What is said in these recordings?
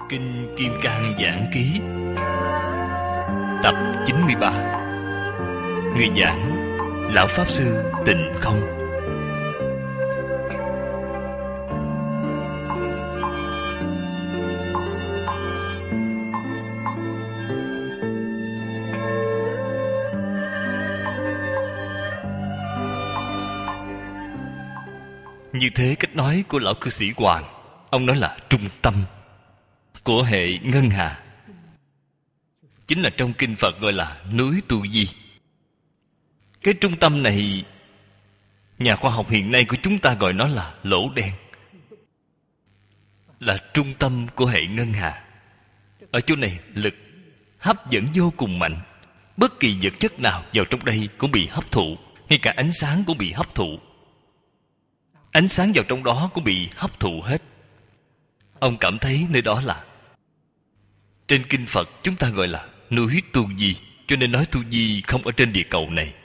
Kinh Kim Cang Giảng Ký, tập 93. Người giảng Lão Pháp Sư Tịnh Không. Như thế cách nói của lão cư sĩ Hoàng, ông nói là trung tâm của hệ ngân hà, chính là trong kinh Phật gọi là núi Tu Di. Cái trung tâm này, nhà khoa học hiện nay của chúng ta gọi nó là lỗ đen, là trung tâm của hệ ngân hà. Ở chỗ này lực hấp dẫn vô cùng mạnh, bất kỳ vật chất nào vào trong đây cũng bị hấp thụ, ngay cả ánh sáng cũng bị hấp thụ. Ánh sáng vào trong đó cũng bị hấp thụ hết. Ông cảm thấy nơi đó là, trên kinh Phật chúng ta gọi là núi Tu Di, cho nên nói Tu Di không ở trên địa cầu này.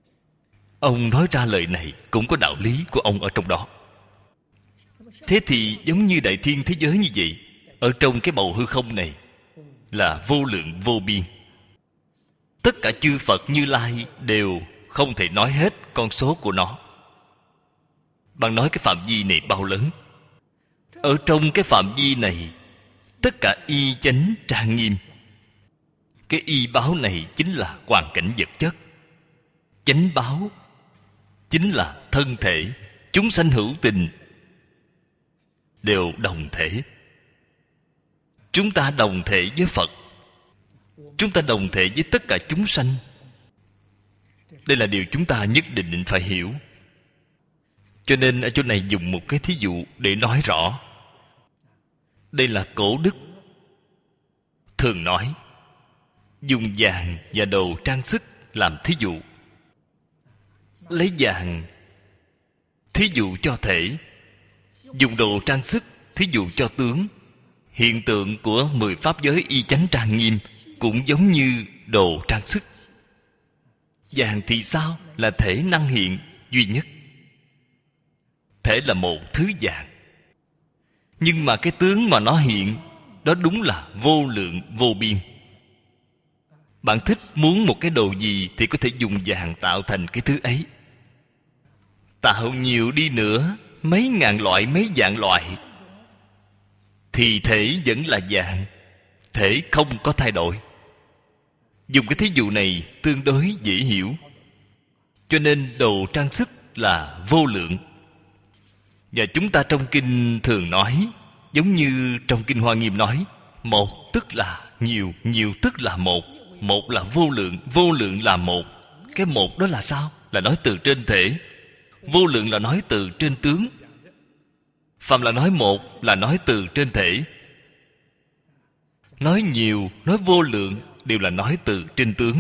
Ông nói ra lời này cũng có đạo lý của ông ở trong đó. Thế thì giống như đại thiên thế giới như vậy, ở trong cái bầu hư không này là vô lượng vô biên. Tất cả chư Phật Như Lai đều không thể nói hết con số của nó. Bạn nói cái phạm vi này bao lớn? Ở trong cái phạm vi này, tất cả y chánh trang nghiêm. Cái y báo này chính là hoàn cảnh vật chất. Chánh báo chính là thân thể. Chúng sanh hữu tình đều đồng thể. Chúng ta đồng thể với Phật, chúng ta đồng thể với tất cả chúng sanh. Đây là điều chúng ta nhất định phải hiểu. Cho nên ở chỗ này dùng một cái thí dụ để nói rõ. Đây là cổ đức thường nói, dùng vàng và đồ trang sức làm thí dụ. Lấy vàng thí dụ cho thể, dùng đồ trang sức thí dụ cho tướng. Hiện tượng của 10 pháp giới y chánh trang nghiêm cũng giống như đồ trang sức. Vàng thì sao? Là thể năng hiện duy nhất. Thể là một thứ vàng, nhưng mà cái tướng mà nó hiện, đó đúng là vô lượng vô biên. Bạn thích muốn một cái đồ gì thì có thể dùng vàng tạo thành cái thứ ấy. Tạo nhiều đi nữa, mấy ngàn loại, mấy vạn loại, thì thể vẫn là vàng, thể không có thay đổi. Dùng cái thí dụ này tương đối dễ hiểu. Cho nên đồ trang sức là vô lượng. Và chúng ta trong kinh thường nói, giống như trong kinh Hoa Nghiêm nói, một tức là nhiều, nhiều tức là một, một là vô lượng, vô lượng là một. Cái một đó là sao? Là nói từ trên thể. Vô lượng là nói từ trên tướng. Phàm là nói một là nói từ trên thể. Nói nhiều, nói vô lượng đều là nói từ trên tướng.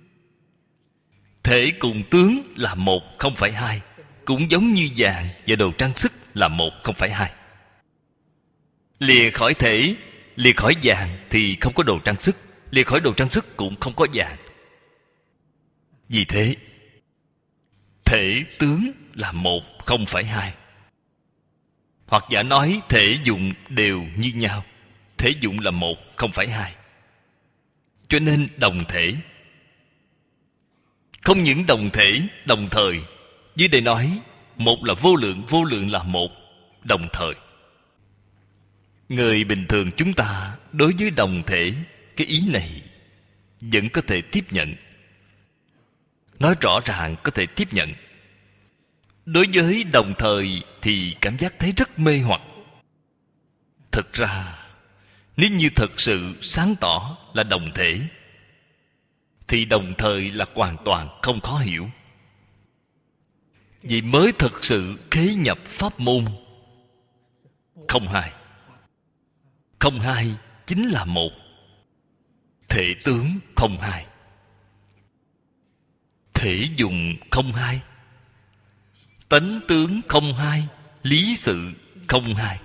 Thể cùng tướng là một, không phải hai. Cũng giống như vàng và đồ trang sức là một, không phải hai. Lìa khỏi thể, lìa khỏi vàng thì không có đồ trang sức, lìa khỏi đồ trang sức cũng không có vàng. Vì thế, thể tướng là một, không phải hai. Hoặc giả nói thể dụng đều như nhau, thể dụng là một, không phải hai. Cho nên đồng thể. Không những đồng thể, đồng thời. Dưới đây nói, một là vô lượng, vô lượng là một, đồng thời. Người bình thường chúng ta đối với đồng thể, cái ý này vẫn có thể tiếp nhận. Nói rõ ràng có thể tiếp nhận. Đối với đồng thời thì cảm giác thấy rất mê hoặc. Thực ra, nếu như thật sự sáng tỏ là đồng thể, thì đồng thời là hoàn toàn không khó hiểu. Vì mới thực sự khế nhập pháp môn không hai. Không hai chính là một. Thể tướng không hai, thể dùng không hai, tánh tướng không hai, lý sự không hai,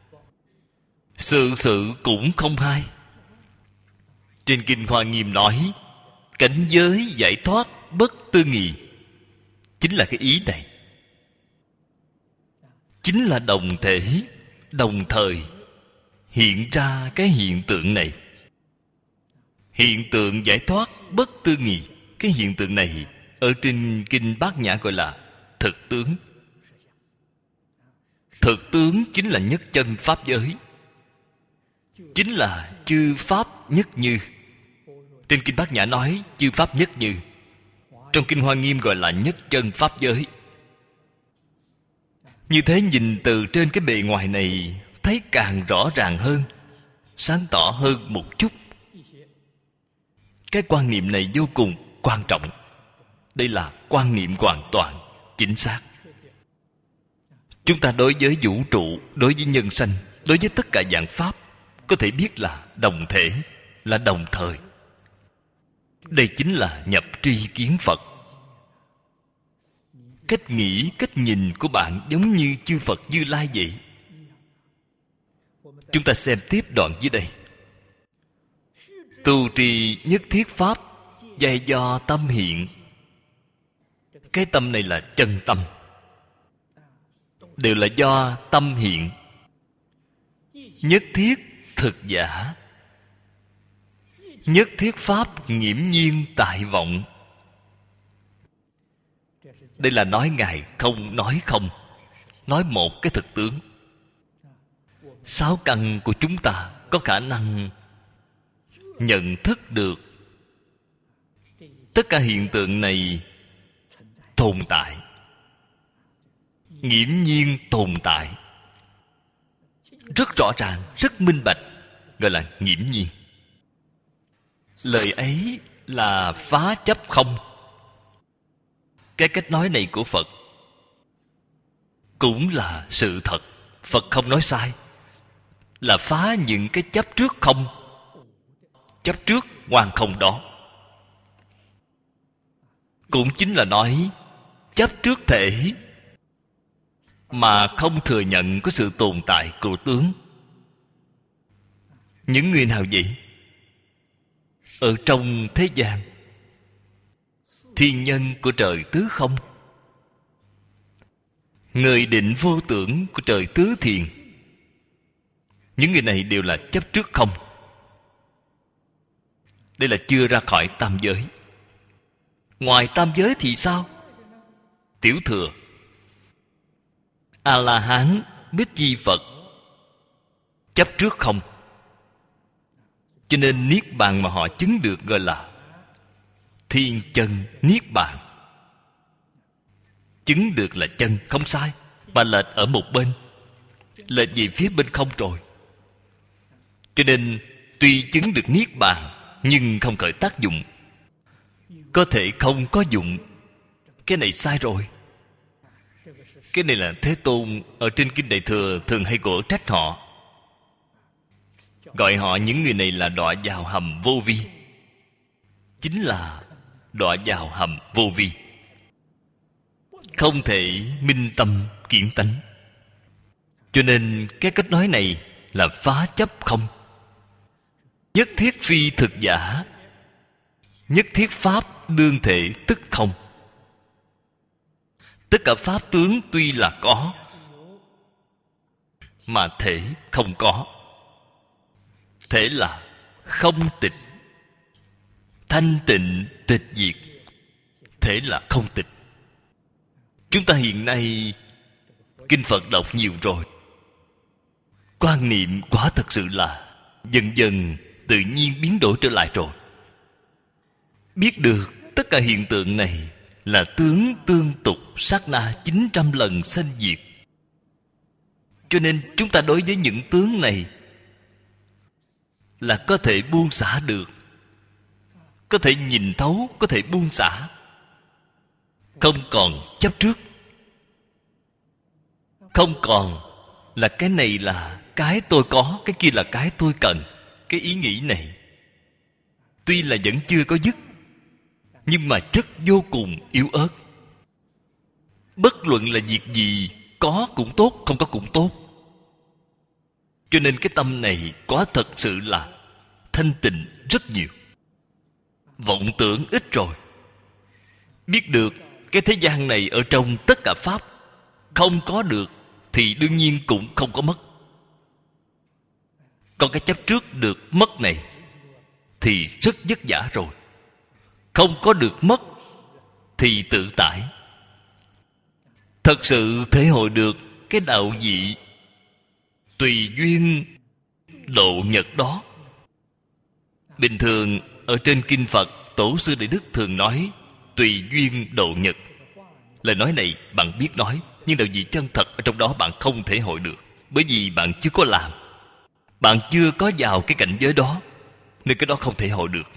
sự sự cũng không hai. Trên kinh Hoa Nghiêm nói, cảnh giới giải thoát bất tư nghì, chính là cái ý này. Chính là đồng thể, đồng thời. hiện ra cái hiện tượng này. Hiện tượng giải thoát bất tư nghị. Cái hiện tượng này ở trên kinh Bát Nhã gọi là thực tướng. Thực tướng chính là nhất chân pháp giới, chính là chư pháp nhất như. Trên kinh Bát Nhã nói chư pháp nhất như, trong kinh Hoa Nghiêm gọi là nhất chân pháp giới. Như thế nhìn từ trên cái bề ngoài này thấy càng rõ ràng hơn, sáng tỏ hơn một chút. Cái quan niệm này vô cùng quan trọng. Đây là quan niệm hoàn toàn chính xác. Chúng ta đối với vũ trụ, đối với nhân sanh, đối với tất cả dạng pháp có thể biết là đồng thể, là đồng thời. Đây chính là nhập tri kiến Phật. Cách nghĩ, cách nhìn của bạn giống như chư Phật Như Lai vậy. Chúng ta xem tiếp đoạn dưới đây. Tu trì nhất thiết pháp, dạy do tâm hiện. Cái tâm này là chân tâm, đều là do tâm hiện. Nhất thiết thực giả, nhất thiết pháp nghiễm nhiên tại vọng. Đây là nói Ngài không nói không, nói một cái thực tướng. Sáu căn của chúng ta có khả năng nhận thức được tất cả hiện tượng này tồn tại, nghiễm nhiên tồn tại, rất rõ ràng, rất minh bạch, gọi là nghiễm nhiên. Lời ấy là phá chấp không. Cái cách nói này của Phật cũng là sự thật. Phật không nói sai, là phá những cái chấp trước không. Chấp trước hoàn không đó cũng chính là nói chấp trước thể mà không thừa nhận có sự tồn tại của tướng. Những người nào vậy? Ở trong thế gian, thiên nhân của trời tứ không, người định vô tưởng của trời tứ thiền, những người này đều là chấp trước không. Đây là chưa ra khỏi tam giới. Ngoài tam giới thì sao? Tiểu thừa, A-la-hán, Bích Chi Phật chấp trước không. Cho nên niết bàn mà họ chứng được gọi là thiên chân niết bàn. Chứng được là chân, không sai, mà lệch ở một bên, lệch về phía bên không rồi. Cho nên tuy chứng được niết bàn nhưng không khởi tác dụng, có thể không có dụng. Cái này sai rồi. Cái này là Thế Tôn ở trên kinh Đại Thừa thường hay cổ trách họ, gọi họ những người này là đọa vào hầm vô vi. Chính là đọa vào hầm vô vi, không thể minh tâm kiến tánh. Cho nên cái cách nói này là phá chấp không. Nhất thiết phi thực giả, nhất thiết pháp đương thể tức không. Tất cả pháp tướng tuy là có, mà thể không có. Thể là không tịch, thanh tịnh tịch diệt. Thể là không tịch. Chúng ta hiện nay kinh Phật đọc nhiều rồi, quan niệm quả thật sự là dần dần tự nhiên biến đổi trở lại rồi. Biết được tất cả hiện tượng này là tướng tương tục, sát na 900 lần sanh diệt. Cho nên chúng ta đối với những tướng này là có thể buông xả được, có thể nhìn thấu, có thể buông xả, không còn chấp trước, không còn là cái này là cái tôi có, cái kia là cái tôi cần. Cái ý nghĩ này tuy là vẫn chưa có dứt, nhưng mà rất vô cùng yếu ớt. Bất luận là việc gì, có cũng tốt, không có cũng tốt. Cho nên cái tâm này quả thật sự là thanh tịnh rất nhiều. Vọng tưởng ít rồi. Biết được cái thế gian này ở trong tất cả pháp không có được thì đương nhiên cũng không có mất. Còn cái chấp trước được mất này thì rất vất vả rồi. Không có được mất thì tự tại. Thật sự thể hội được cái đạo vị tùy duyên độ nhật đó. Bình thường ở trên kinh Phật, Tổ sư Đại Đức thường nói tùy duyên độ nhật. Lời nói này bạn biết nói, nhưng đạo vị chân thật ở trong đó bạn không thể hội được. Bởi vì bạn chưa có làm, bạn chưa có vào cái cảnh giới đó, nên cái đó không thể hội được.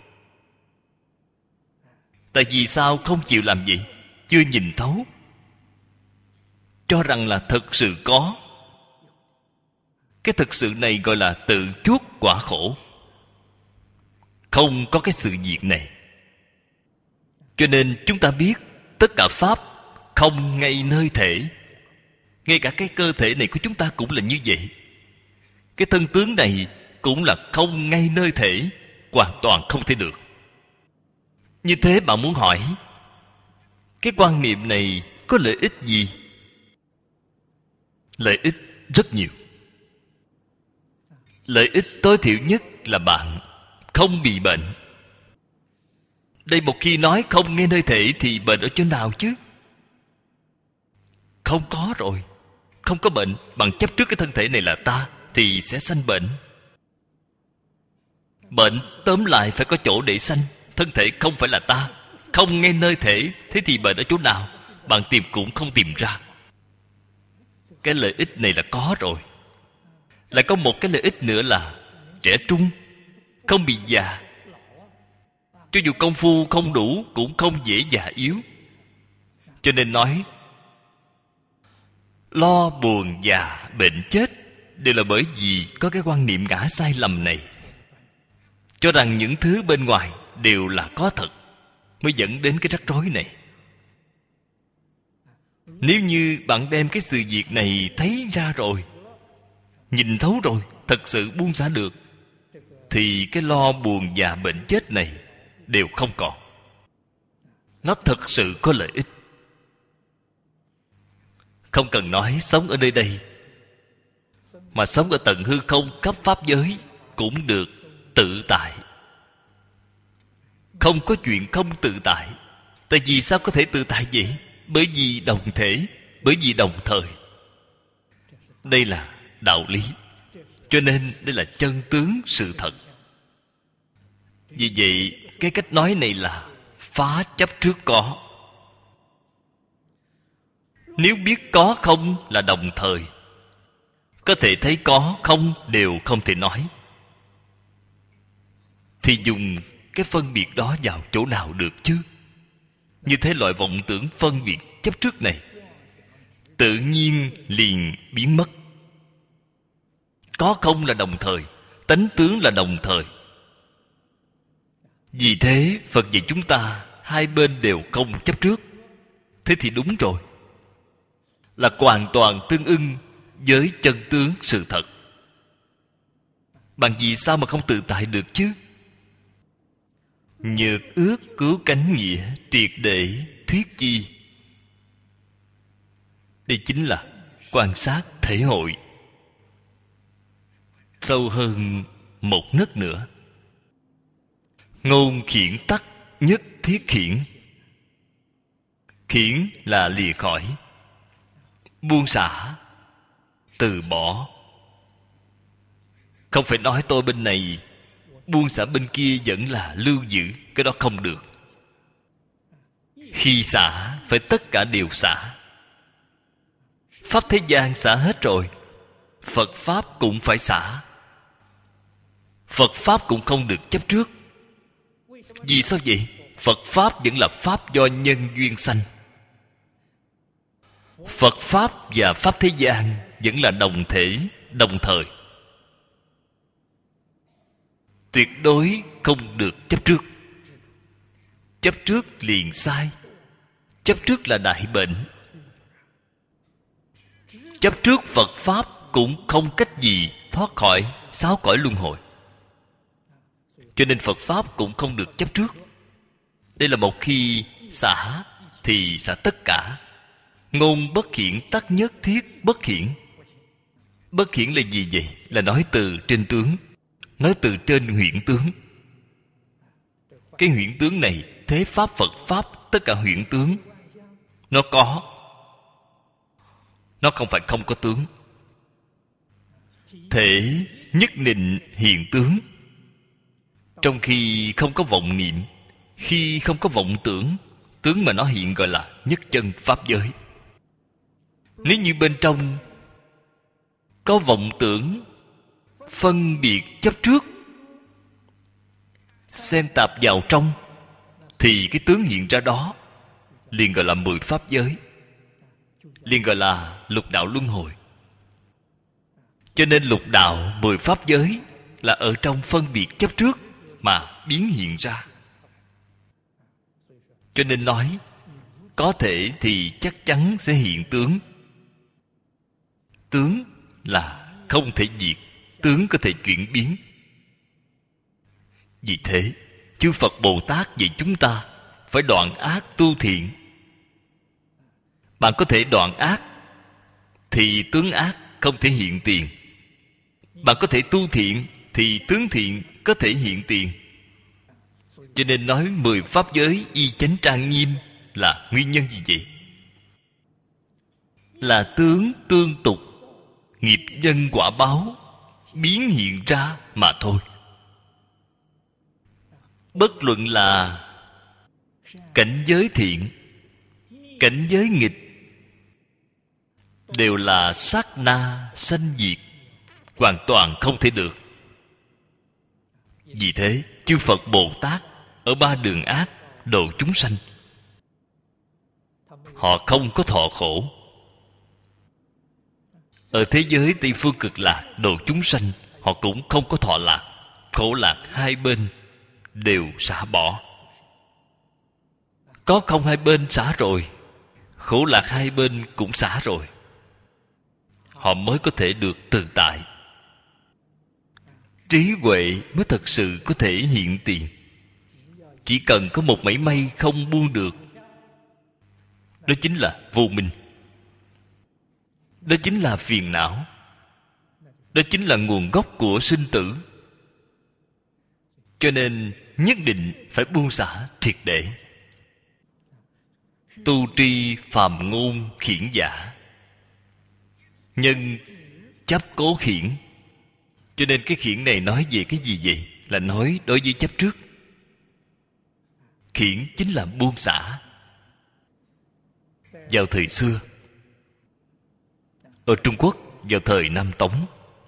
Tại vì sao không chịu làm vậy? Chưa nhìn thấu, cho rằng là thực sự có. Cái thực sự này gọi là tự chuốc quả khổ. Không có cái sự việc này. Cho nên chúng ta biết tất cả pháp không ngay nơi thể. Ngay cả cái cơ thể này của chúng ta cũng là như vậy. Cái thân tướng này cũng là không ngay nơi thể, hoàn toàn không thể được. Như thế bạn muốn hỏi, cái quan niệm này có lợi ích gì? Lợi ích rất nhiều. Lợi ích tối thiểu nhất là bạn không bị bệnh. Đây một khi nói không ngay nơi thể thì bệnh ở chỗ nào chứ? Không có rồi. Không có bệnh. Bằng chấp trước cái thân thể này là ta thì sẽ sanh bệnh. Bệnh tóm lại phải có chỗ để sanh. Thân thể không phải là ta, không ngay nơi thể. Thế thì bệnh ở chỗ nào? Bạn tìm cũng không tìm ra. Cái lợi ích này là có rồi. Lại có một cái lợi ích nữa là trẻ trung, không bị già. Cho dù công phu không đủ cũng không dễ già yếu. Cho nên nói lo buồn già bệnh chết đều là bởi vì có cái quan niệm ngã sai lầm này, cho rằng những thứ bên ngoài đều là có thật, mới dẫn đến cái rắc rối này. Nếu như bạn đem cái sự việc này thấy ra rồi, nhìn thấu rồi, thật sự buông xả được, thì cái lo buồn già bệnh chết này đều không còn. Nó thật sự có lợi ích. Không cần nói sống ở nơi đây, mà sống ở tận hư không khắp pháp giới cũng được tự tại. Không có chuyện không tự tại. Tại vì sao có thể tự tại vậy? Bởi vì đồng thể, bởi vì đồng thời. Đây là đạo lý. Cho nên đây là chân tướng sự thật. Vì vậy cái cách nói này là phá chấp trước có. Nếu biết có không là đồng thời, có thể thấy có không đều không thể nói, thì dùng cái phân biệt đó vào chỗ nào được chứ? Như thế loại vọng tưởng phân biệt chấp trước này tự nhiên liền biến mất. Có không là đồng thời, tánh tướng là đồng thời. Vì thế Phật dạy chúng ta hai bên đều không chấp trước. Thế thì đúng rồi, là hoàn toàn tương ưng với chân tướng sự thật. Bằng gì sao mà không tự tại được chứ? Nhược ước cứu cánh nghĩa, triệt để thuyết chi. Đây chính là quan sát thể hội sâu hơn một nấc nữa. Ngôn khiển tắc nhất thiết khiển. Khiển là lìa khỏi, buông xả, từ bỏ. Không phải nói tôi bên này buông xả, bên kia vẫn là lưu giữ. Cái đó không được. Khi xả phải tất cả đều xả. Pháp thế gian xả hết rồi, Phật Pháp cũng phải xả. Phật Pháp cũng không được chấp trước. Vì sao vậy? Phật Pháp vẫn là Pháp do nhân duyên sanh. Phật Pháp và Pháp thế gian vẫn là đồng thể, đồng thời. Tuyệt đối không được chấp trước. Chấp trước liền sai. Chấp trước là đại bệnh. Chấp trước Phật Pháp cũng không cách gì thoát khỏi 6 cõi luân hồi. Cho nên Phật Pháp cũng không được chấp trước. Đây là một khi xả thì xả tất cả. Ngôn bất khiển tắc nhất thiết bất khiển. Bất khiển là gì vậy? Là nói từ trên tướng. nói từ trên huyễn tướng. Cái huyễn tướng này, thế pháp Phật pháp, tất cả huyễn tướng nó có, nó không phải không có tướng. Thể nhất định hiện tướng. Trong khi không có vọng niệm, khi không có vọng tưởng, tướng mà nó hiện gọi là nhất chân pháp giới. Nếu như bên trong có vọng tưởng, phân biệt chấp trước, xen tạp vào trong, thì cái tướng hiện ra đó liền gọi là 10 pháp giới, liền gọi là lục đạo luân hồi. Cho nên lục đạo 10 pháp giới là ở trong phân biệt chấp trước mà biến hiện ra. Cho nên nói có thể thì chắc chắn sẽ hiện tướng. Tướng là không thể diệt, tướng có thể chuyển biến. Vì thế chư Phật Bồ Tát dạy chúng ta phải đoạn ác tu thiện. Bạn có thể đoạn ác thì tướng ác không thể hiện tiền. Bạn có thể tu thiện thì tướng thiện có thể hiện tiền. Cho nên nói 10 pháp giới y chánh trang nghiêm là nguyên nhân gì vậy? Là tướng tương tục, nghiệp nhân quả báo biến hiện ra mà thôi. Bất luận là cảnh giới thiện, cảnh giới nghịch, đều là sát na sanh diệt, hoàn toàn không thể được. Vì thế chư Phật Bồ Tát ở ba đường ác độ chúng sanh, họ không có thọ khổ. Ở thế giới Tây Phương Cực Lạc độ chúng sanh, họ cũng không có thọ lạc. Khổ lạc hai bên đều xả bỏ. Có không hai bên xả rồi, khổ lạc hai bên cũng xả rồi, họ mới có thể được tự tại. Trí huệ mới thật sự có thể hiện tiền. Chỉ cần có một mảy may không buông được, đó chính là vô minh, đó chính là phiền não, đó chính là nguồn gốc của sinh tử. Cho nên nhất định phải buông xả triệt để. Tu tri phàm ngôn khiển giả, nhân chấp cố khiển. Cho nên cái khiển này nói về cái gì vậy? Là nói đối với chấp trước. Khiển chính là buông xả. Vào thời xưa, ở Trung Quốc vào thời Nam Tống,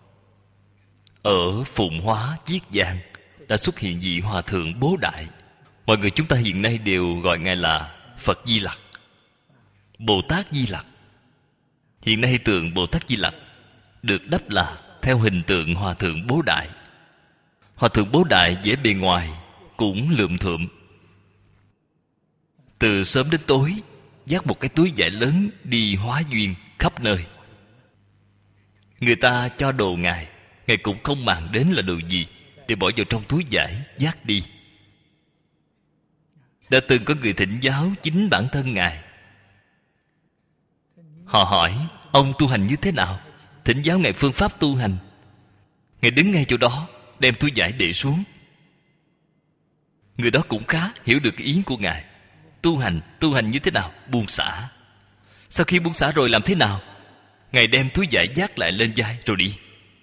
ở Phụng Hóa, Chiết Giang đã xuất hiện vị Hòa Thượng Bố Đại. Mọi người chúng ta hiện nay đều gọi Ngài là Phật Di Lặc, Bồ Tát Di Lặc. Hiện nay tượng Bồ Tát Di Lặc được đắp là theo hình tượng Hòa Thượng Bố Đại. Hòa Thượng Bố Đại vẻ bề ngoài cũng lượm thượm. Từ sớm đến tối vác một cái túi vải lớn đi hóa duyên khắp nơi. Người ta cho đồ Ngài, Ngài cũng không màng đến là đồ gì, để bỏ vào trong túi vải vác đi. Đã từng có người thỉnh giáo chính bản thân Ngài. Họ hỏi ông tu hành như thế nào, thỉnh giáo Ngài phương pháp tu hành. Ngài đứng ngay chỗ đó, đem túi vải để xuống. Người đó cũng khá hiểu được ý của Ngài. Tu hành như thế nào? Buông xả. Sau khi buông xả rồi làm thế nào? Ngài đem túi vải vác lại lên vai rồi đi.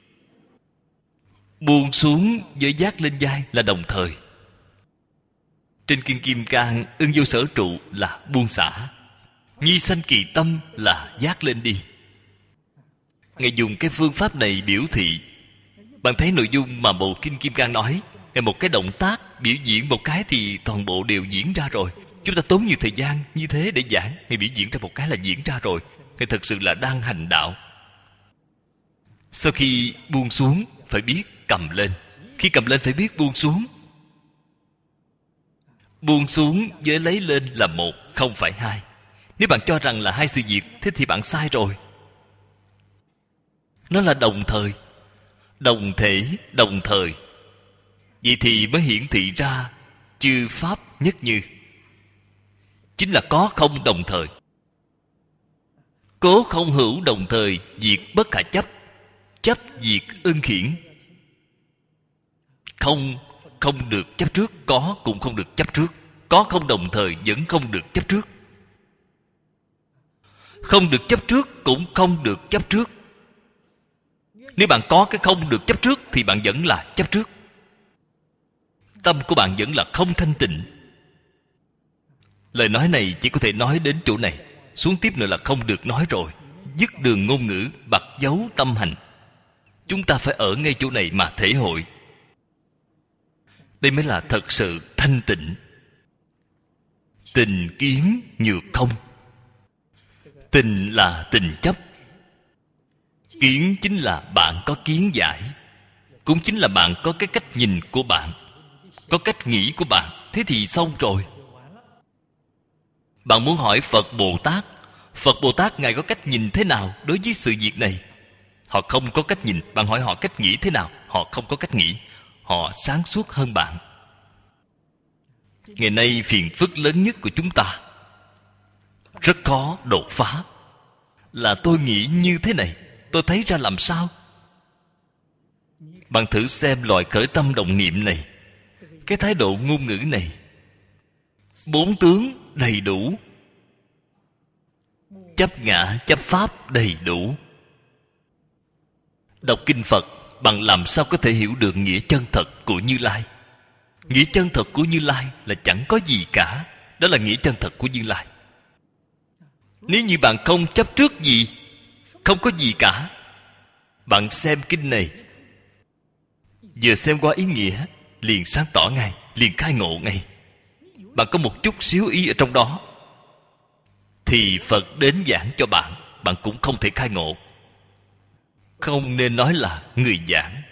Buông xuống với vác lên vai là đồng thời. Trên Kinh Kim Cang ưng vô sở trụ là buông xả. Nhi sanh kỳ tâm là vác lên đi. Ngài dùng cái phương pháp này biểu thị. Bạn thấy nội dung mà bộ Kinh Kim Cang nói, Ngài một cái động tác biểu diễn một cái thì toàn bộ đều diễn ra rồi. Chúng ta tốn nhiều thời gian như thế để giảng, Ngài biểu diễn ra một cái là diễn ra rồi. Ngài thật sự là đang hành đạo. Sau khi buông xuống phải biết cầm lên. Khi cầm lên phải biết buông xuống. Buông xuống với lấy lên là một, không phải hai. Nếu bạn cho rằng là hai sự việc, thế thì bạn sai rồi. Nó là đồng thời, đồng thể, đồng thời. Vậy thì mới hiển thị ra chư pháp nhất như. Chính là có không đồng thời. Cố không hữu đồng thời, diệt bất khả chấp. Chấp diệt ưng khiển. Không, không được chấp trước. Có cũng không được chấp trước. Có không đồng thời vẫn không được chấp trước. Không được chấp trước cũng không được chấp trước. Nếu bạn có cái không được chấp trước thì bạn vẫn là chấp trước. Tâm của bạn vẫn là không thanh tịnh. Lời nói này chỉ có thể nói đến chỗ này. Xuống tiếp nữa là không được nói rồi. Dứt đường ngôn ngữ, bặt dấu tâm hành. Chúng ta phải ở ngay chỗ này mà thể hội. Đây mới là thật sự thanh tịnh. Tình kiến nhược không. Tình là tình chấp. Kiến chính là bạn có kiến giải. Cũng chính là bạn có cái cách nhìn của bạn, có cách nghĩ của bạn. Thế thì xong rồi. Bạn muốn hỏi Phật Bồ Tát, Phật Bồ Tát Ngài có cách nhìn thế nào đối với sự việc này? Họ không có cách nhìn. Bạn hỏi họ cách nghĩ thế nào? Họ không có cách nghĩ. Họ sáng suốt hơn bạn. Ngày nay phiền phức lớn nhất của chúng ta, rất khó đột phá, là tôi nghĩ như thế này, tôi thấy ra làm sao? Bạn thử xem loại khởi tâm động niệm này, cái thái độ ngôn ngữ này, bốn tướng đầy đủ, chấp ngã chấp pháp đầy đủ. Đọc kinh Phật, bạn làm sao có thể hiểu được nghĩa chân thật của Như Lai? Nghĩa chân thật của Như Lai là chẳng có gì cả. Đó là nghĩa chân thật của Như Lai. Nếu như bạn không chấp trước gì, không có gì cả, bạn xem kinh này, vừa xem qua ý nghĩa, liền sáng tỏ ngay, liền khai ngộ ngay. Bạn có một chút xíu ý ở trong đó, thì Phật đến giảng cho bạn, bạn cũng không thể khai ngộ. Không nên nói là người giảng.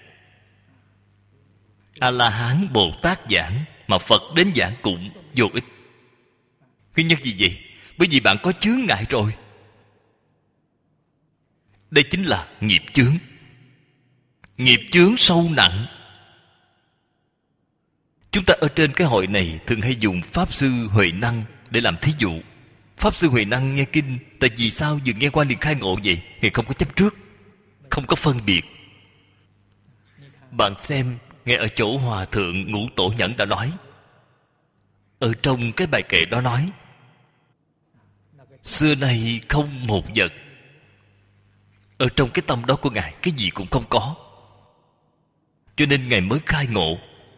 A-la-hán Bồ Tát giảng, mà Phật đến giảng cũng vô ích. Nguyên nhân gì vậy? Bởi vì bạn có chướng ngại rồi. Đây chính là nghiệp chướng. Nghiệp chướng sâu nặng. Chúng ta ở trên cái hội này thường hay dùng Pháp Sư Huệ Năng để làm thí dụ. Pháp Sư Huệ Năng nghe kinh, tại vì sao vừa nghe qua liền khai ngộ vậy? Ngài không có chấp trước, không có phân biệt. Bạn xem, ngay ở chỗ Hòa Thượng Ngũ Tổ Nhẫn đã nói, ở trong cái bài kệ đó nói, xưa nay không một vật. Ở trong cái tâm đó của Ngài, cái gì cũng không có. Cho nên Ngài mới khai ngộ.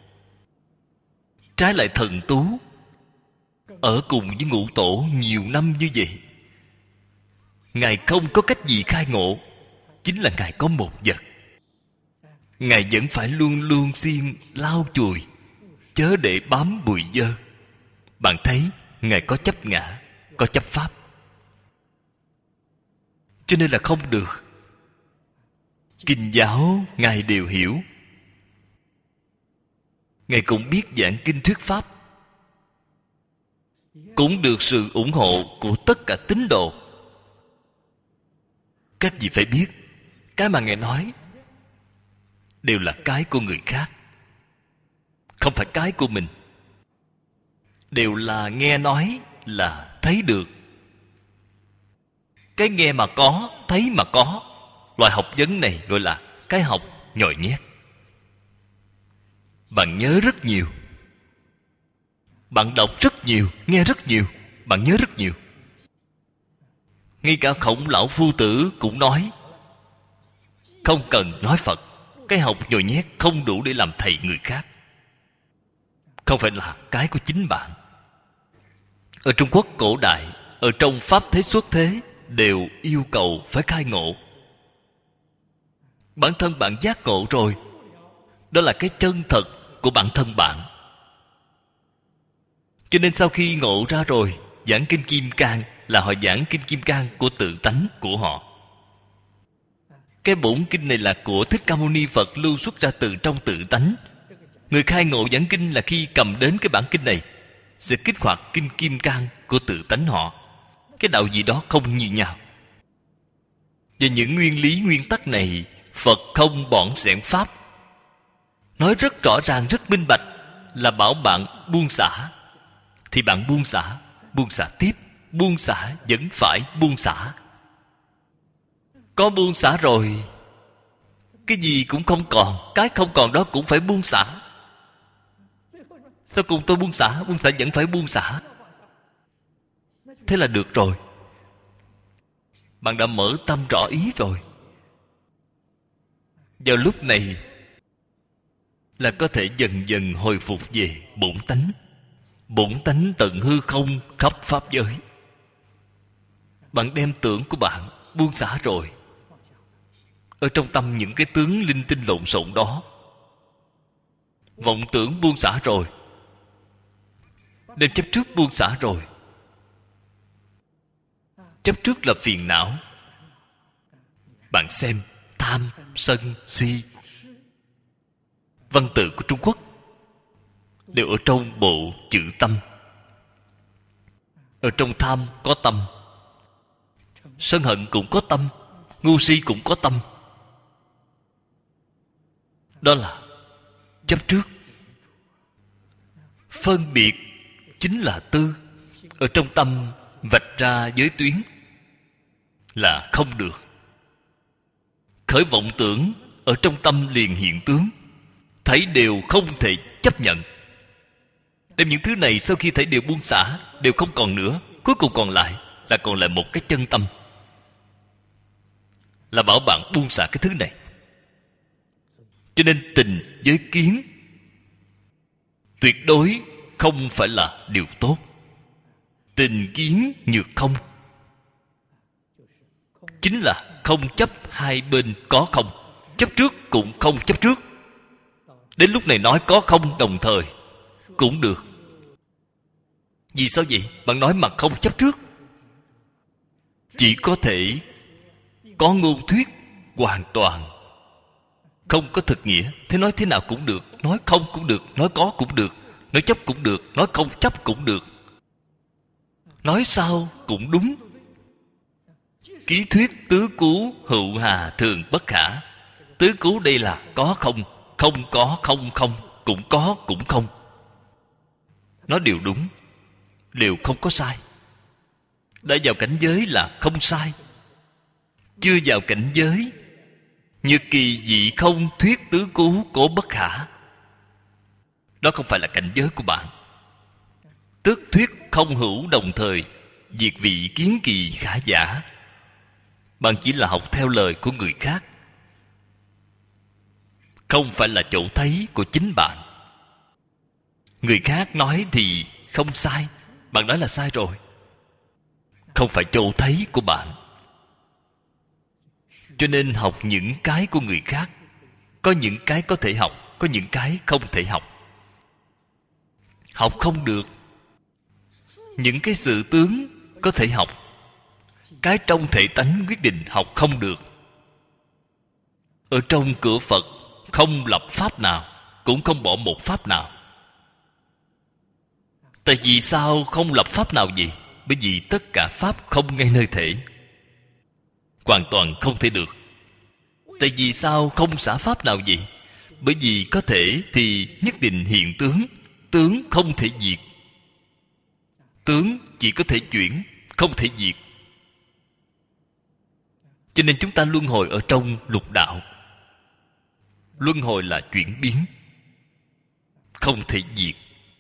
Trái lại Thần Tú ở cùng với Ngũ Tổ nhiều năm như vậy, Ngài không có cách gì khai ngộ. Chính là Ngài có một vật. Ngài vẫn phải luôn luôn xiên lau chùi, chớ để bám bụi dơ. Bạn thấy Ngài có chấp ngã, có chấp pháp, cho nên là không được. Kinh giáo Ngài đều hiểu. Ngài cũng biết giảng kinh thuyết pháp, cũng được sự ủng hộ của tất cả tín đồ. Các vị phải biết, cái mà Ngài nói đều là cái của người khác, không phải cái của mình. Đều là nghe nói, là thấy được. Cái nghe mà có, thấy mà có, loại học vấn này gọi là cái học nhồi nhét. Bạn nhớ rất nhiều, bạn đọc rất nhiều, nghe rất nhiều, bạn nhớ rất nhiều. Ngay cả Khổng Lão Phu Tử cũng nói, không cần nói Phật, cái học nhồi nhét không đủ để làm thầy người khác, không phải là cái của chính bạn. Ở Trung Quốc cổ đại, ở trong Pháp thế xuất thế, đều yêu cầu phải khai ngộ. Bản thân bạn giác ngộ rồi, đó là cái chân thật của bản thân bạn. Cho nên sau khi ngộ ra rồi, giảng kinh Kim Cang là họ giảng kinh Kim Cang của tự tánh của họ. Cái bổn kinh này là của Thích Ca Mâu Ni Phật lưu xuất ra từ trong tự tánh. Người khai ngộ giảng kinh là khi cầm đến cái bản kinh này, sẽ kích hoạt kinh Kim Cang của tự tánh họ. Cái đạo gì đó không như nhau. Và những nguyên lý nguyên tắc này, Phật không bỏng xẻng pháp, nói rất rõ ràng, rất minh bạch, là bảo bạn buông xả. Thì bạn buông xả tiếp, buông xả vẫn phải buông xả. Có buông xả rồi, cái gì cũng không còn, cái không còn đó cũng phải buông xả. Sau cùng tôi buông xả vẫn phải buông xả. Thế là được rồi. Bạn đã mở tâm rõ ý rồi. Vào lúc này là có thể dần dần hồi phục về bổn tánh. Bổn tánh tận hư không khắp pháp giới. Bạn đem tưởng của bạn buông xả rồi. Ở trong tâm những cái tướng linh tinh lộn xộn đó, vọng tưởng buông xả rồi, đem chấp trước buông xả rồi. Chấp trước là phiền não. Bạn xem tham, sân, si, văn tự của Trung Quốc đều ở trong bộ chữ tâm. Ở trong tham có tâm, sân hận cũng có tâm, ngu si cũng có tâm. Đó là chấp trước. Phân biệt chính là tư. Ở trong tâm vạch ra giới tuyến là không được. Khởi vọng tưởng, ở trong tâm liền hiện tướng. Thấy đều không thể chấp nhận. Đem những thứ này sau khi thấy đều buông xả, đều không còn nữa, cuối cùng còn lại một cái chân tâm, là bảo bạn buông xả cái thứ này. Cho nên tình với kiến tuyệt đối không phải là điều tốt. Tình kiến nhược không, chính là không chấp hai bên có không. Chấp trước cũng không chấp trước. Đến lúc này nói có không đồng thời cũng được. Vì sao vậy? Bạn nói mà không chấp trước, chỉ có thể có ngôn thuyết hoàn toàn không có thực nghĩa. Thế nói thế nào cũng được. Nói không cũng được, nói có cũng được, nói chấp cũng được, nói không chấp cũng được. Nói sao cũng đúng. Ký thuyết tứ cú hữu hà thường bất khả. Tứ cú đây là có không, không có không không, cũng có cũng không. Nó đều đúng, đều không có sai. Đã vào cảnh giới là không sai. Chưa vào cảnh giới như kỳ dị không thuyết tứ cú cố bất khả, đó không phải là cảnh giới của bạn. Tức thuyết không hữu đồng thời, diệt vị kiến kỳ khả giả. Bạn chỉ là học theo lời của người khác, không phải là chỗ thấy của chính bạn. Người khác nói thì không sai, bạn nói là sai rồi. Không phải chỗ thấy của bạn. Cho nên học những cái của người khác. Có những cái có thể học, có những cái không thể học. Học không được. Những cái sự tướng có thể học, cái trong thể tánh quyết định học không được. Ở trong cửa Phật không lập pháp nào, cũng không bỏ một pháp nào. Tại vì sao không lập pháp nào vậy? Bởi vì tất cả pháp không ngay nơi thể, hoàn toàn không thể được. Tại vì sao không xả pháp nào vậy? Bởi vì có thể thì nhất định hiện tướng. Tướng không thể diệt. Tướng chỉ có thể chuyển, không thể diệt. Cho nên chúng ta luân hồi ở trong lục đạo. Luân hồi là chuyển biến, không thể diệt.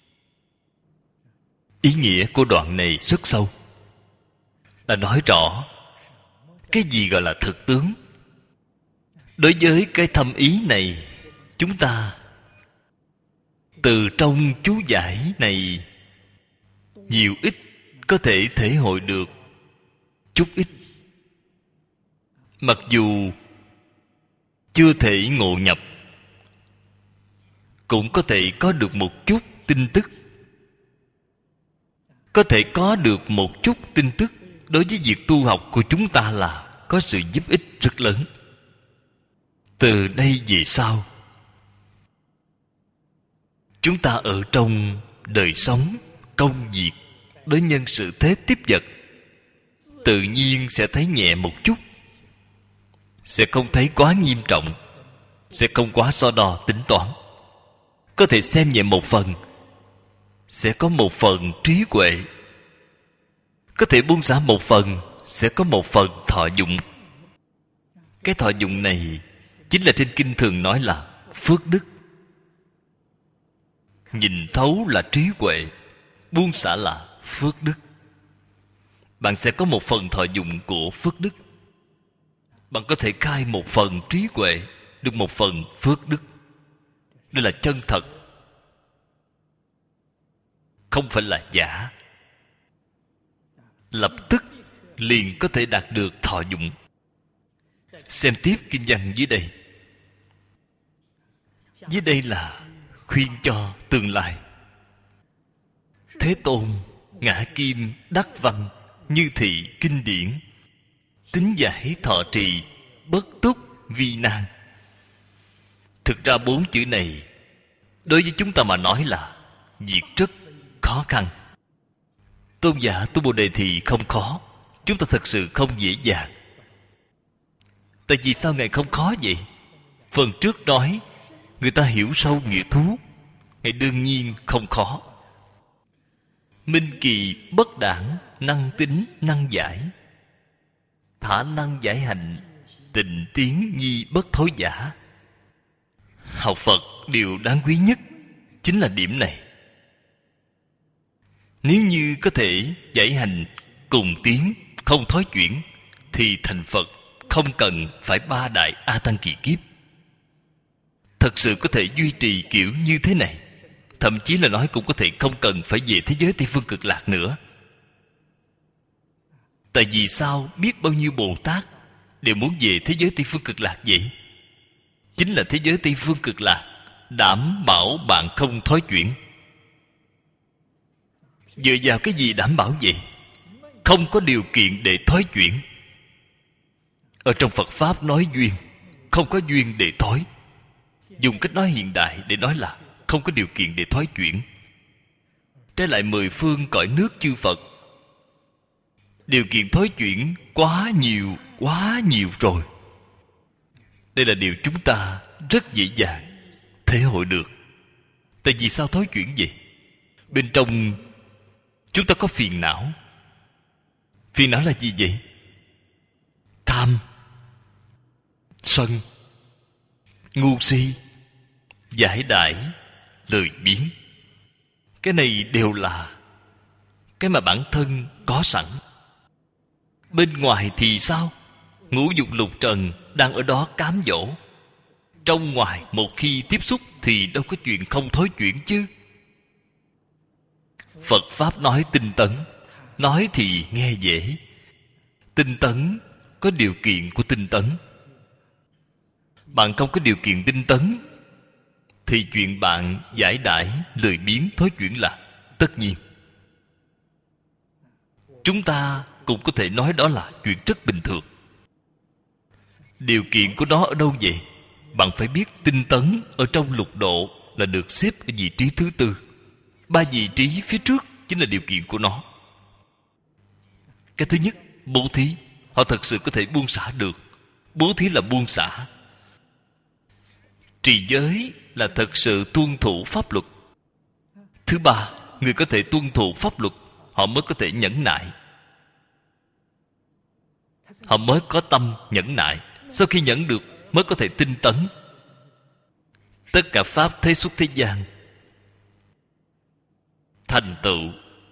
Ý nghĩa của đoạn này rất sâu, là nói rõ cái gì gọi là thực tướng. Đối với cái thâm ý này, chúng ta từ trong chú giải này nhiều ít có thể thể hội được chút ít. Mặc dù chưa thể ngộ nhập, cũng có thể có được một chút tin tức. Có thể có được một chút tin tức đối với việc tu học của chúng ta là có sự giúp ích rất lớn. Từ đây về sau, chúng ta ở trong đời sống, công việc, đối nhân sự thế tiếp vật, tự nhiên sẽ thấy nhẹ một chút, sẽ không thấy quá nghiêm trọng, sẽ không quá so đo tính toán. Có thể xem nhẹ một phần, sẽ có một phần trí huệ. Có thể buông xả một phần, sẽ có một phần thọ dụng. Cái thọ dụng này chính là trên kinh thường nói là phước đức. Nhìn thấu là trí huệ, buông xả là phước đức. Bạn sẽ có một phần thọ dụng của phước đức. Bạn có thể khai một phần trí huệ, được một phần phước đức. Đây là chân thật, không phải là giả. Lập tức liền có thể đạt được thọ dụng. Xem tiếp kinh văn dưới đây. Dưới đây là khuyên cho tương lai. Thế Tôn ngã kim đắc văn, như thị kinh điển, tín giải thọ trì, bất túc vi nan. Thực ra 4 chữ này đối với chúng ta mà nói là việc rất khó khăn. Tôn giả Tu Bồ Đề thì không khó. Chúng ta thật sự không dễ dàng. Tại vì sao Ngài không khó vậy? Phần trước nói người ta hiểu sâu nghĩa thú, Ngài đương nhiên không khó. Minh kỳ bất đảng, năng tính năng giải, thả năng giải hành, tịnh tiến nhi bất thối giả. Học Phật điều đáng quý nhất chính là điểm này. Nếu như có thể giải hành cùng tiến, không thói chuyển, thì thành Phật không cần phải 3 đại A Tăng kỳ kiếp. Thật sự có thể duy trì kiểu như thế này, thậm chí là nói cũng có thể không cần phải về thế giới Tây Phương Cực Lạc nữa. Tại vì sao biết bao nhiêu Bồ Tát đều muốn về thế giới Tây Phương Cực Lạc vậy? Chính là thế giới Tây Phương Cực Lạc đảm bảo bạn không thói chuyển. Dựa vào cái gì đảm bảo vậy? Không có điều kiện để thói chuyển. Ở trong Phật Pháp nói duyên, không có duyên để thói. Dùng cách nói hiện đại để nói là không có điều kiện để thói chuyển. Trái lại 10 phương cõi nước chư Phật, điều kiện thói chuyển quá nhiều rồi. Đây là điều chúng ta rất dễ dàng thể hội được. Tại vì sao thói chuyển vậy? Bên trong chúng ta có phiền não. Phiền não là gì vậy? Tham, sân, ngu si, giải đãi, lười biếng. Cái này đều là cái mà bản thân có sẵn. Bên ngoài thì sao? Ngũ dục lục trần đang ở đó cám dỗ. Trong ngoài một khi tiếp xúc thì đâu có chuyện không thối chuyển chứ. Phật Pháp nói tinh tấn, nói thì nghe dễ. Tinh tấn có điều kiện của tinh tấn. Bạn không có điều kiện tinh tấn thì chuyện bạn giải đãi, lười biếng, thối chuyển là tất nhiên. Chúng ta cũng có thể nói đó là chuyện rất bình thường. Điều kiện của nó ở đâu vậy? Bạn phải biết tinh tấn ở trong lục độ là được xếp ở vị trí thứ 4. 3 vị trí phía trước chính là điều kiện của nó. Cái thứ nhất, bố thí. Họ thật sự có thể buông xả được. Bố thí là buông xả. Trì giới là thật sự tuân thủ pháp luật. Thứ 3, người có thể tuân thủ pháp luật, họ mới có thể nhẫn nại. Họ mới có tâm nhẫn nại. Sau khi nhẫn được mới có thể tinh tấn. Tất cả pháp thế xuất thế gian thành tựu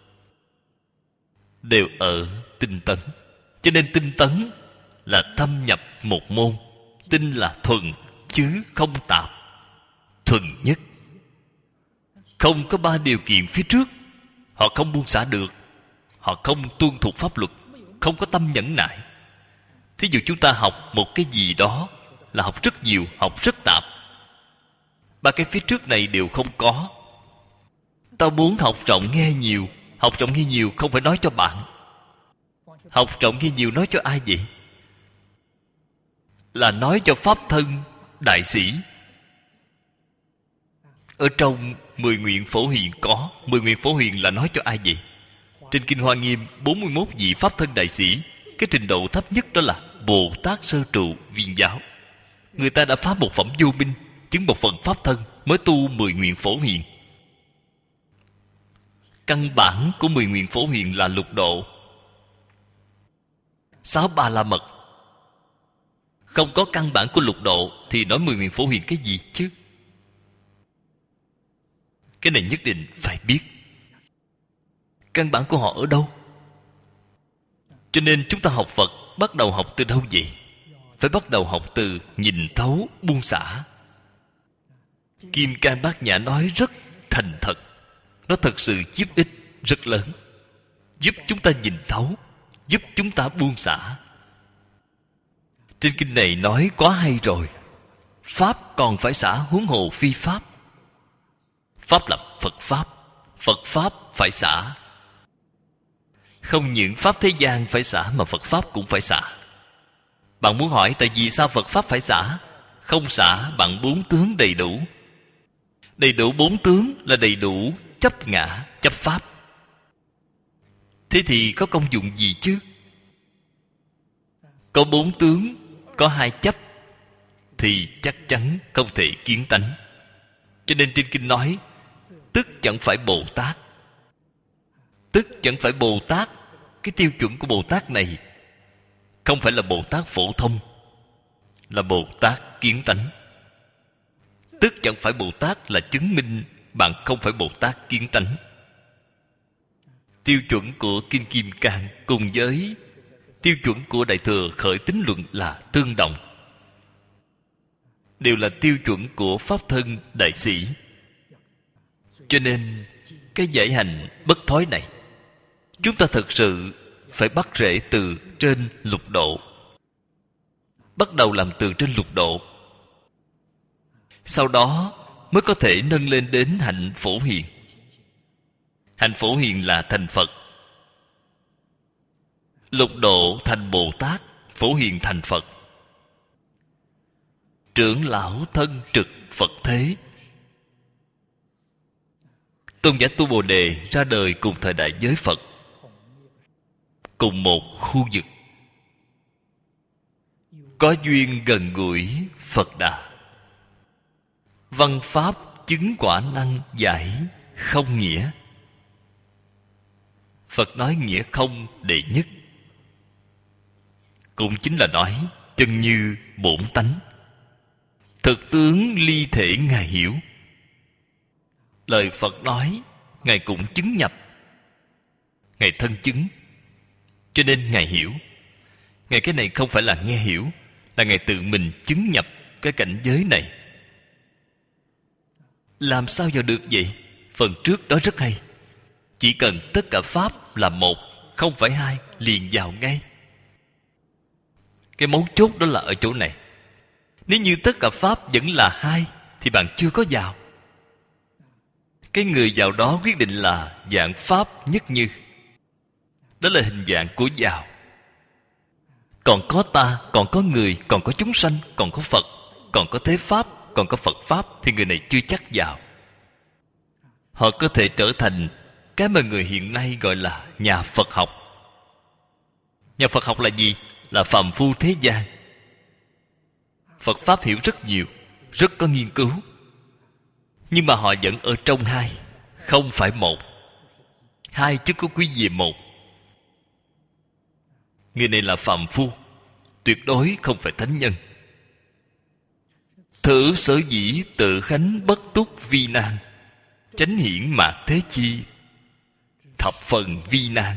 đều ở tinh tấn. Cho nên tinh tấn là thâm nhập một môn. Tinh là thuần chứ không tạp, thuần nhất. Không có 3 điều kiện phía trước, họ không buông xả được. Họ không tuân thủ pháp luật, không có tâm nhẫn nại. Thí dụ chúng ta học một cái gì đó là học rất nhiều, học rất tạp. 3 cái phía trước này đều không có. Ta muốn học rộng nghe nhiều. Học rộng nghe nhiều không phải nói cho bạn. Học rộng nghe nhiều nói cho ai vậy? Là nói cho Pháp thân đại sĩ. Ở trong 10 nguyện phổ hiền có. 10 nguyện phổ hiền là nói cho ai vậy? Trên Kinh Hoa Nghiêm 41 vị Pháp thân đại sĩ. Cái trình độ thấp nhất đó là Bồ Tát sơ trụ viên giáo. Người ta đã phá một phẩm vô minh, chứng một phần Pháp thân, mới tu 10 nguyện phổ hiền. Căn bản của 10 nguyện phổ hiền là lục độ, 6 ba la mật. Không có căn bản của lục độ thì nói 10 nguyện phổ hiền cái gì chứ? Cái này nhất định phải biết. Căn bản của họ ở đâu? Cho nên chúng ta học Phật bắt đầu học từ đâu vậy? Phải bắt đầu học từ nhìn thấu, buông xả. Kim Cang Bát Nhã nói rất thành thật. Nó thật sự giúp ích rất lớn, giúp chúng ta nhìn thấu, giúp chúng ta buông xả. Trên kinh này nói quá hay rồi. Pháp còn phải xả, huống hồ phi pháp. Pháp là Phật Pháp, Phật Pháp phải xả. Không những Pháp thế gian phải xả, mà Phật Pháp cũng phải xả. Bạn muốn hỏi tại vì sao Phật Pháp phải xả? Không xả bạn bốn tướng đầy đủ. Đầy đủ bốn tướng là đầy đủ chấp ngã, chấp Pháp. Thế thì có công dụng gì chứ? Có bốn tướng, có hai chấp, thì chắc chắn không thể kiến tánh. Cho nên trên kinh nói tức chẳng phải Bồ Tát. Tức chẳng phải Bồ Tát. Cái tiêu chuẩn của Bồ Tát này không phải là Bồ Tát phổ thông, là Bồ Tát kiến tánh. Tức chẳng phải Bồ Tát là chứng minh bạn không phải Bồ Tát kiến tánh. Tiêu chuẩn của Kinh Kim Cang cùng với tiêu chuẩn của Đại Thừa Khởi Tín Luận là tương đồng, đều là tiêu chuẩn của Pháp Thân Đại Sĩ. Cho nên cái giải hành bất thối này, chúng ta thật sự phải bắt rễ từ trên lục độ. Bắt đầu làm từ trên lục độ, sau đó mới có thể nâng lên đến hạnh Phổ Hiền. Hạnh Phổ Hiền là thành Phật. Lục độ thành Bồ Tát, Phổ Hiền thành Phật. Trưởng lão thân trực Phật thế. Tôn giả Tu Bồ Đề ra đời cùng thời đại với Phật, cùng một khu vực, có duyên gần gũi Phật Đà. Văn pháp chứng quả năng giải không nghĩa. Phật nói nghĩa không đệ nhất, cũng chính là nói chân như bổn tánh. Thực tướng ly thể Ngài hiểu. Lời Phật nói Ngài cũng chứng nhập, Ngài thân chứng, cho nên Ngài hiểu. Ngài cái này không phải là nghe hiểu, là Ngài tự mình chứng nhập cái cảnh giới này. Làm sao vào được vậy? Phần trước đó rất hay. Chỉ cần tất cả Pháp là một, không phải hai, liền vào ngay. Cái mấu chốt đó là ở chỗ này. Nếu như tất cả Pháp vẫn là hai, thì bạn chưa có vào. Cái người vào đó quyết định là dạng Pháp nhất như. Đó là hình dạng của vào. Còn có ta, còn có người, còn có chúng sanh, còn có Phật, còn có thế Pháp, còn có Phật Pháp, thì người này chưa chắc vào. Họ có thể trở thành cái mà người hiện nay gọi là nhà Phật học. Nhà Phật học là gì? Là phàm phu thế gian. Phật Pháp hiểu rất nhiều, rất có nghiên cứu, nhưng mà họ vẫn ở trong hai, không phải một. Hai chứ có quý về một. Người này là phàm phu, tuyệt đối không phải thánh nhân. Thử sở dĩ tự khánh bất túc vi nan, chánh hiển mạt thế chi, thập phần vi nan.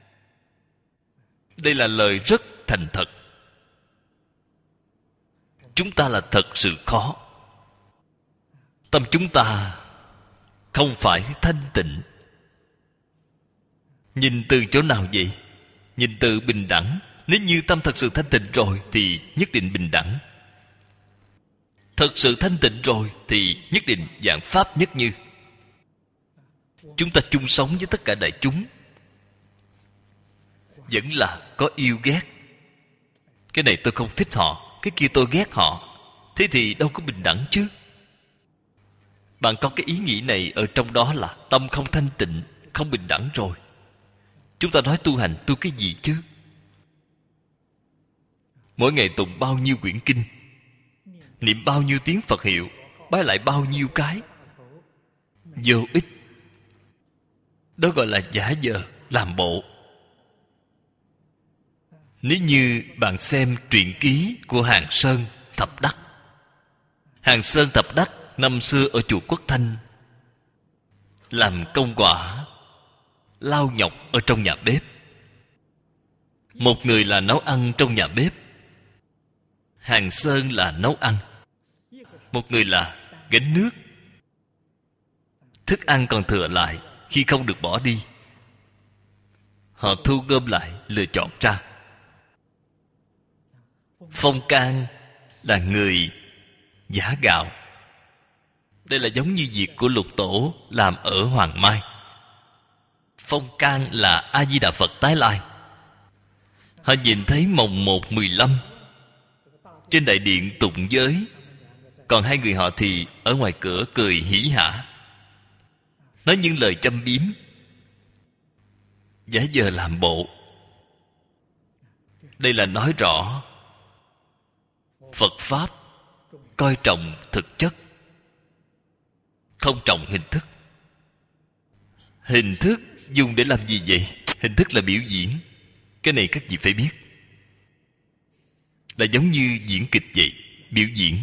Đây là lời rất thành thật. Chúng ta là thật sự khó. Tâm chúng ta không phải thanh tịnh. Nhìn từ chỗ nào vậy? Nhìn từ bình đẳng. Nếu như tâm thật sự thanh tịnh rồi thì nhất định bình đẳng. Thật sự thanh tịnh rồi thì nhất định dạng Pháp nhất như. Chúng ta chung sống với tất cả đại chúng, vẫn là có yêu ghét. Cái này tôi không thích họ, cái kia tôi ghét họ. Thế thì đâu có bình đẳng chứ. Bạn có cái ý nghĩ này ở trong đó là tâm không thanh tịnh, không bình đẳng rồi. Chúng ta nói tu hành, tu cái gì chứ? Mỗi ngày tụng bao nhiêu quyển kinh, niệm bao nhiêu tiếng Phật hiệu, bái lại bao nhiêu cái, vô ích. Đó gọi là giả vờ, làm bộ. Nếu như bạn xem truyện ký của Hàng Sơn Thập Đắc. Hàng Sơn Thập Đắc năm xưa ở chùa Quốc Thanh làm công quả lao nhọc ở trong nhà bếp. Một người là nấu ăn trong nhà bếp, hàng sơn là nấu ăn. Một người là gánh nước, thức ăn còn thừa lại khi không được bỏ đi, họ thu gom lại lựa chọn ra. Phong can là người giã gạo. Đây là giống như việc của Lục Tổ làm ở Hoàng Mai. Phong can là A Di Đà Phật tái lai. Họ nhìn thấy mồng 1/15 trên đại điện tụng giới, còn hai người họ thì ở ngoài cửa cười hỉ hả, nói những lời châm biếm, giả vờ làm bộ. Đây là nói rõ Phật Pháp coi trọng thực chất, không trọng hình thức. Hình thức dùng để làm gì vậy? Hình thức là biểu diễn. Cái này các vị phải biết. Là giống như diễn kịch vậy, biểu diễn.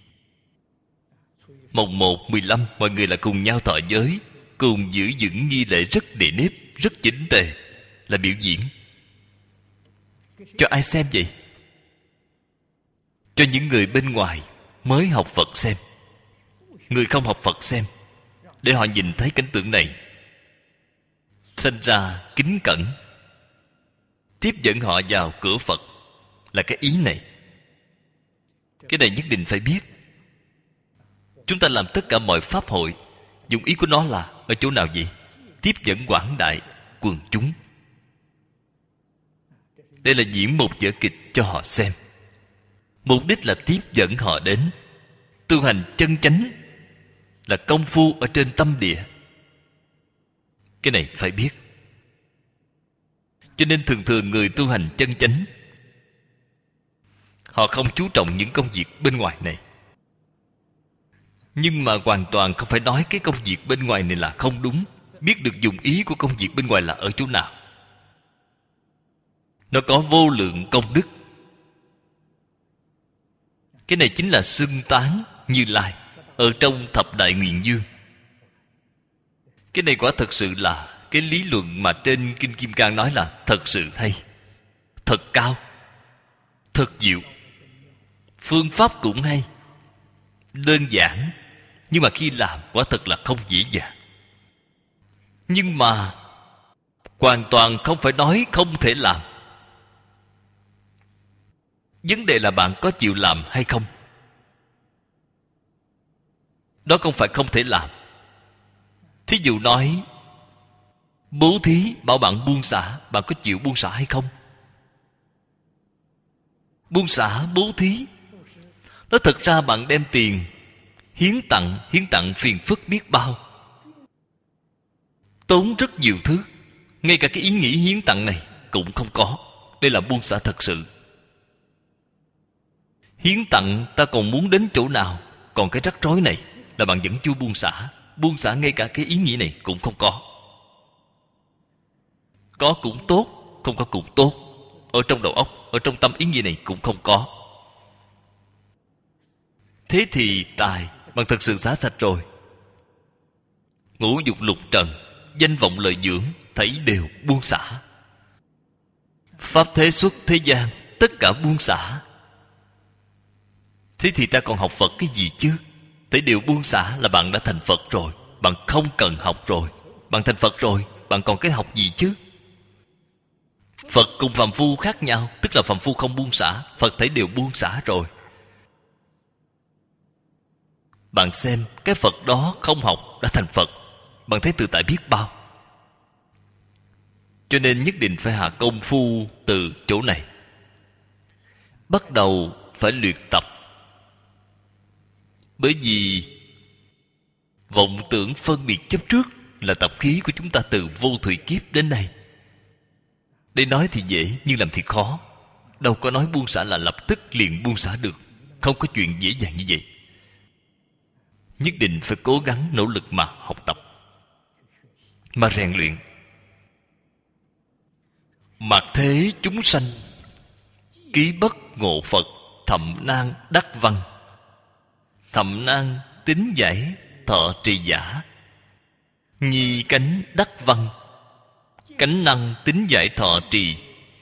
Mồng 1/15 mọi người là cùng nhau thọ giới, cùng giữ vững nghi lễ rất nề nếp, rất chỉnh tề, là biểu diễn. Cho ai xem vậy? Cho những người bên ngoài mới học Phật xem, người không học Phật xem, để họ nhìn thấy cảnh tượng này, sinh ra kính cẩn, tiếp dẫn họ vào cửa Phật, là cái ý này. Cái này nhất định phải biết. Chúng ta làm tất cả mọi pháp hội, dụng ý của nó là ở chỗ nào vậy? Tiếp dẫn quảng đại quần chúng. Đây là diễn một vở kịch cho họ xem. Mục đích là tiếp dẫn họ đến tu hành chân chánh, là công phu ở trên tâm địa. Cái này phải biết. Cho nên thường thường người tu hành chân chánh, họ không chú trọng những công việc bên ngoài này. Nhưng mà hoàn toàn không phải nói cái công việc bên ngoài này là không đúng. Biết được dụng ý của công việc bên ngoài là ở chỗ nào. Nó có vô lượng công đức. Cái này chính là xưng tán Như Lai ở trong thập đại nguyện dương. Cái này quả thật sự là cái lý luận mà trên Kinh Kim Cang nói là thật sự hay, thật cao, thật diệu. Phương pháp cũng hay, đơn giản, nhưng mà khi làm quả thật là không dễ dàng. Nhưng mà hoàn toàn không phải nói không thể làm. Vấn đề là bạn có chịu làm hay không. Đó không phải không thể làm. Thí dụ nói bố thí bảo bạn buông xả, bạn có chịu buông xả hay không? Buông xả bố thí, nó thật ra bạn đem tiền hiến tặng phiền phức biết bao, tốn rất nhiều thứ. Ngay cả cái ý nghĩ hiến tặng này cũng không có. Đây là buông xả thật sự. Hiến tặng ta còn muốn đến chỗ nào, còn cái rắc rối này là bạn vẫn chưa buông xả. Buông xả ngay cả cái ý nghĩ này cũng không có. Có cũng tốt, không có cũng tốt. Ở trong đầu óc, ở trong tâm ý nghĩ này cũng không có. Thế thì tài bạn thật sự xả sạch rồi. Ngũ dục lục trần, danh vọng lợi dưỡng, thảy đều buông xả. Pháp thế xuất thế gian, tất cả buông xả. Thế thì ta còn học Phật cái gì chứ? Thảy đều buông xả là bạn đã thành Phật rồi. Bạn không cần học rồi. Bạn thành Phật rồi, bạn còn cái học gì chứ? Phật cùng phàm phu khác nhau, tức là phàm phu không buông xả, Phật thảy đều buông xả rồi. Bạn xem cái Phật đó không học đã thành Phật, bạn thấy tự tại biết bao. Cho nên nhất định phải hạ công phu từ chỗ này. Bắt đầu phải luyện tập. Bởi vì vọng tưởng phân biệt chấp trước là tập khí của chúng ta từ vô thủy kiếp đến nay. Để nói thì dễ, nhưng làm thì khó. Đâu có nói buông xả là lập tức liền buông xả được. Không có chuyện dễ dàng như vậy. Nhất định phải cố gắng nỗ lực mà học tập, mà rèn luyện. Mạt thế chúng sanh, ký bất ngộ Phật, thậm nan đắc văn. Thậm nan tín giải, thọ trì giả. Nhi cánh đắc văn, cánh năng tính giải thọ trì.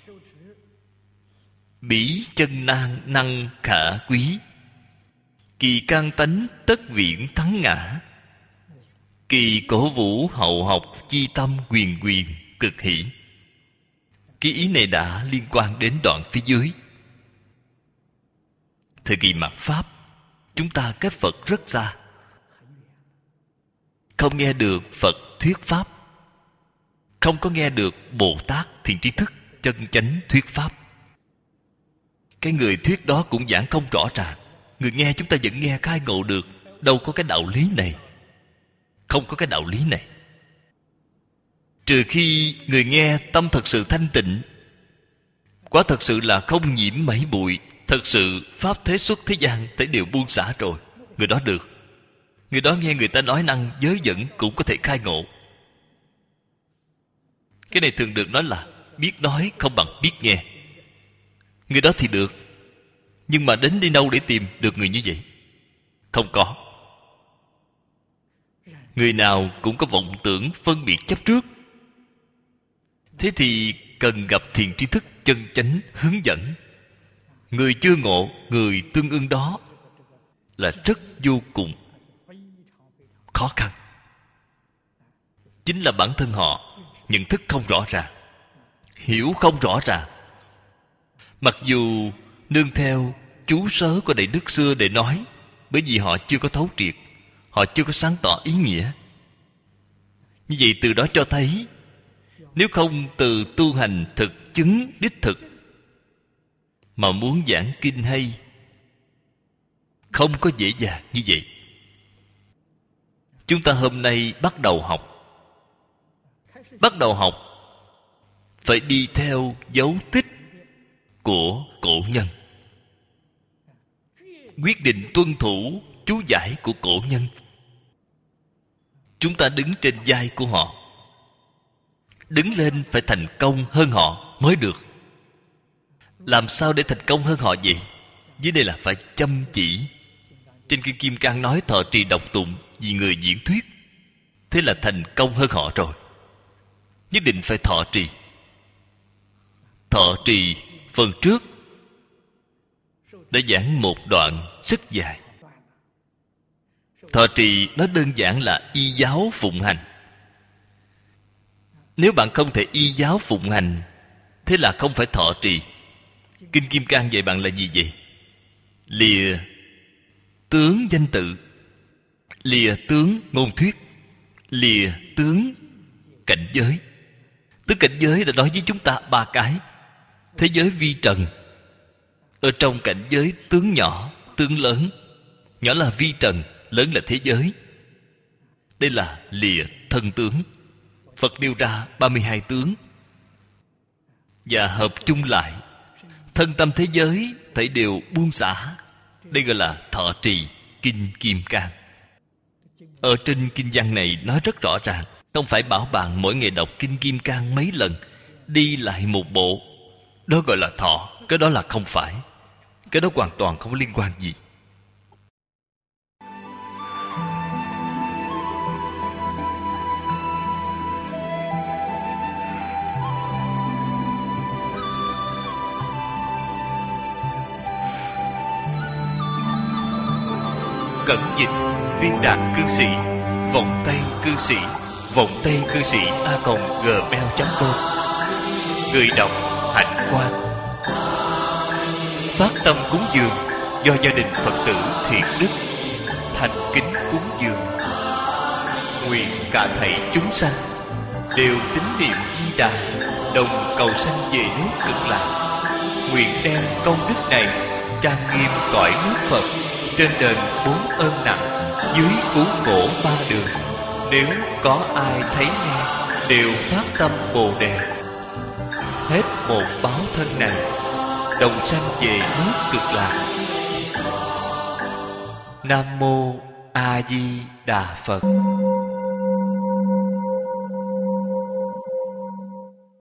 Bỉ chân nan năng khả quý, kỳ can tánh tất viễn thắng ngã. Kỳ cổ vũ hậu học, chi tâm quyền quyền cực hỷ. Cái ý này đã liên quan đến đoạn phía dưới. Thời kỳ mạt Pháp, chúng ta cách Phật rất xa, không nghe được Phật thuyết Pháp, không có nghe được Bồ Tát Thiện Tri Thức chân chánh thuyết Pháp. Cái người thuyết đó cũng giảng không rõ ràng, người nghe chúng ta vẫn nghe khai ngộ được. Đâu có cái đạo lý này, không có cái đạo lý này. Trừ khi người nghe tâm thật sự thanh tịnh, quả thật sự là không nhiễm mảy bụi, thật sự pháp thế xuất thế gian thấy đều buông xả rồi, người đó được. Người đó nghe người ta nói năng giới dẫn cũng có thể khai ngộ. Cái này thường được nói là biết nói không bằng biết nghe. Người đó thì được, nhưng mà đến đi đâu để tìm được người như vậy? Không có. Người nào cũng có vọng tưởng phân biệt chấp trước. Thế thì cần gặp thiện tri thức chân chánh hướng dẫn. Người chưa ngộ, người tương ưng đó là rất vô cùng khó khăn. Chính là bản thân họ nhận thức không rõ ràng, hiểu không rõ ràng. Mặc dù nương theo chú sớ của Đại Đức xưa để nói, bởi vì họ chưa có thấu triệt, họ chưa có sáng tỏ ý nghĩa. Như vậy từ đó cho thấy, nếu không từ tu hành thực chứng đích thực mà muốn giảng kinh hay, không có dễ dàng như vậy. Chúng ta hôm nay bắt đầu học, phải đi theo dấu tích của cổ nhân, quyết định tuân thủ chú giải của cổ nhân. Chúng ta đứng trên vai của họ, đứng lên phải thành công hơn họ mới được. Làm sao để thành công hơn họ vậy? Dưới đây là phải chăm chỉ. Trên Kinh Kim Cang nói thọ trì đọc tụng vì người diễn thuyết, thế là thành công hơn họ rồi. Nhất định phải thọ trì. Thọ trì phần trước đã giảng một đoạn rất dài. Thọ trì nó đơn giản là y giáo phụng hành. Nếu bạn không thể y giáo phụng hành, thế là không phải thọ trì. Kinh Kim Cang dạy bạn là gì vậy? Lìa tướng danh tự, lìa tướng ngôn thuyết, lìa tướng cảnh giới. Tướng cảnh giới đã nói với chúng ta ba cái. Thế giới vi trần, ở trong cảnh giới tướng nhỏ, tướng lớn. Nhỏ là vi trần, lớn là thế giới. Đây là lìa thân tướng. Phật nêu ra 32 tướng và hợp chung lại, thân tâm thế giới thảy đều buông xả. Đây gọi là thọ trì Kinh Kim Cang. Ở trên kinh văn này nói rất rõ ràng, không phải bảo bạn mỗi ngày đọc Kinh Kim Cang mấy lần, đi lại một bộ, đó gọi là thọ. Cái đó là không phải. Cái đó hoàn toàn không liên quan gì. Cẩn dịch Viên Đạt Cư Sĩ, Vọng Tây Cư Sĩ, Vọng Tây Cư Sĩ @gmail.com. Người đọc Hạnh Quang. Phát tâm cúng dường do gia đình Phật tử Thiện Đức thành kính cúng dường. Nguyện cả thảy chúng sanh đều tín niệm Di Đà, đồng cầu sanh về nước Cực Lạc. Nguyện đem công đức này trang nghiêm cõi nước Phật, trên đền 4 ơn nặng, dưới cứu khổ 3 đường. Nếu có ai thấy nghe đều phát tâm Bồ Đề, hết một báo thân này đồng sanh về nước Cực Lạc. Nam mô A Di Đà Phật.